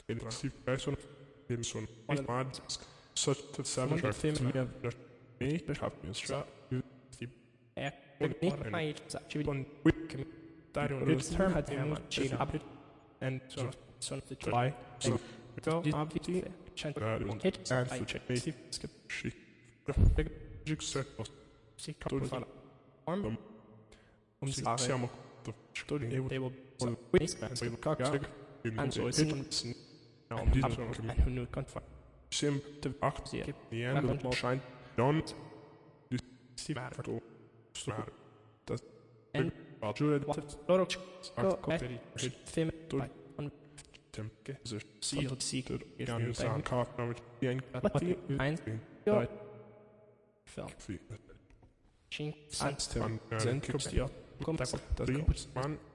Identifikation schon mal such the seven film me have been struck the on week that on its term had and so the try so obviously hit and check skip she set si capitolo siamo devo and so it's nu confirm sim the 8 the end of the shine don't see matter das Jude film Temke so sie gerne sagen Karten mit ein Film Ching sind kommt das man